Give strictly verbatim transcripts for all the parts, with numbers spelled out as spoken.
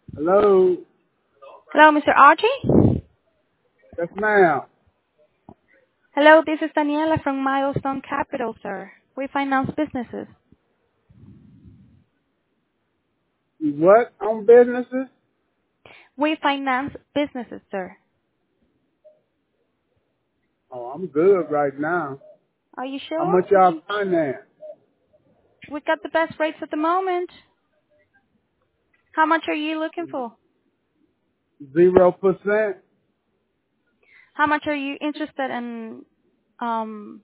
Hello. Hello, Mister Archie. Yes, ma'am. Hello, this is Daniela from Milestone Capital, sir. We finance businesses. You what on businesses? We finance businesses, sir. Oh, I'm good right now. Are you How sure? much y'all finance? We got the best rates at the moment. How much are you looking for? Zero percent. How much are you interested in um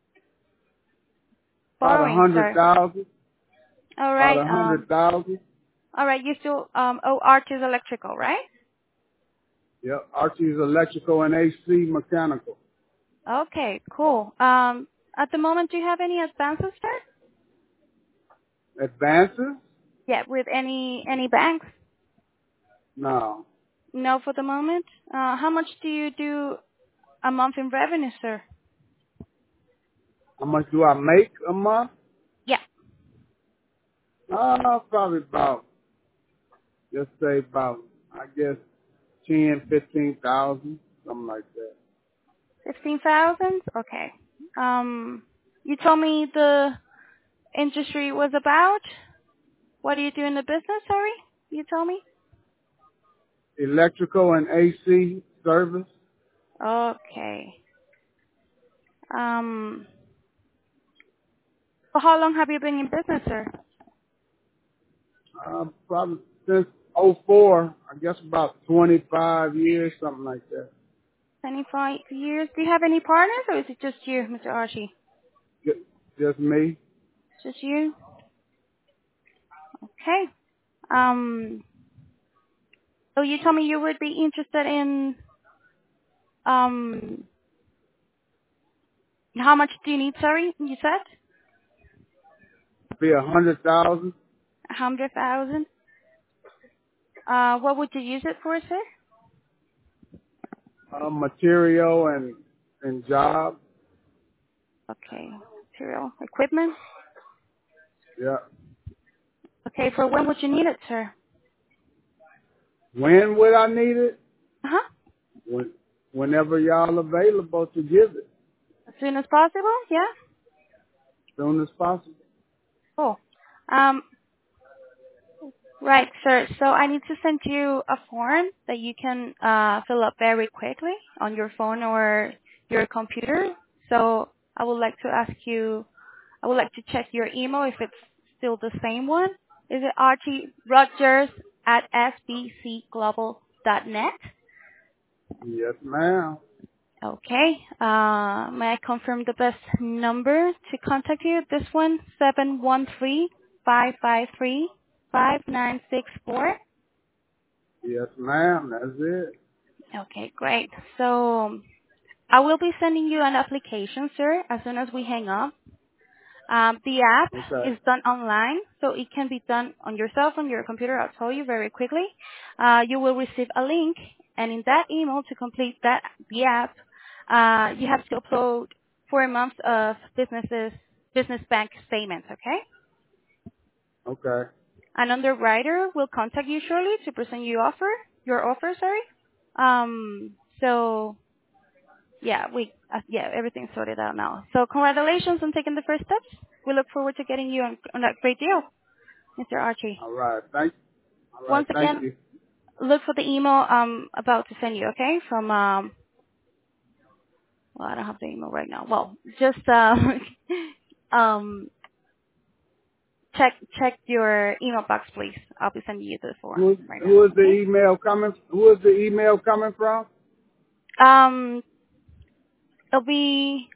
About a borrowing, hundred sir? thousand. All About right. a Um. hundred thousand. All right. You still um owe Archie's Electrical, right? Yep. Archie's electrical and A C mechanical. Okay. Cool. Um. At the moment, do you have any advances, sir? Advances? Yeah. With any any banks? No. No, for the moment. Uh, how much do you do a month in revenue, sir? How much do I make a month? Yeah. Uh, probably about, just say about, I guess, ten, fifteen thousand, something like that. fifteen thousand? Okay. Um, you told me the industry was about. What do you do in the business, sorry? You told me? Electrical and A C service. Okay. Um, for how long have you been in business, sir? Uh, probably since oh four, I guess about twenty-five years, something like that. twenty-five years. Do you have any partners, or is it just you, Mister Archie? Just, just me. Just you? Okay. Um, so you told me you would be interested in, um, how much do you need, sorry, you said? Be a hundred thousand. A hundred thousand. Uh, what would you use it for, sir? Uh, material and and job. Okay, material, equipment. Yeah. Okay, for when would you need it, sir? When would I need it? Uh-huh. When, whenever y'all available to give it, As soon as possible, yeah? soon as possible. Cool. Um, right, sir. So I need to send you a form that you can uh, fill up very quickly on your phone or your computer. So I would like to ask you, I would like to check your email if it's still the same one. Is it rtrogers at s b c global dot net? Yes, ma'am. Okay. Uh, may I confirm the best number to contact you? This one, seven one three five five three five nine six four. Yes, ma'am. That's it. Okay, great. So I will be sending you an application, sir, as soon as we hang up. Um, the app Okay. is done online, so it can be done on your cell phone, your computer. I'll tell you very quickly. Uh, you will receive a link, and in that email, to complete that the app, uh, you have to upload four months of businesses business bank statements. Okay, Okay. an underwriter will contact you shortly to present you offer your offer. Sorry. Um, so yeah, we uh, yeah, everything's sorted out now. So congratulations on taking the first steps. We look forward to getting you on, on that great deal, Mister Archie. All right. Thank. All right. Once Thank again, you. look for the email I'm about to send you, okay? From um, well, I don't have the email right now. Well, just uh, um, check check your email box, please. I'll be sending you the form Who is right now, who is the okay? email coming? Who is the email coming from? Um, it'll be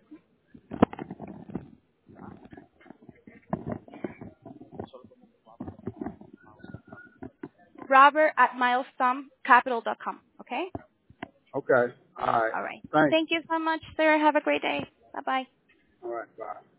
Robert at milestone capital dot com, okay? Okay. All right. All right. Thanks. Thank you so much, sir. Have a great day. Bye bye. All right. Bye.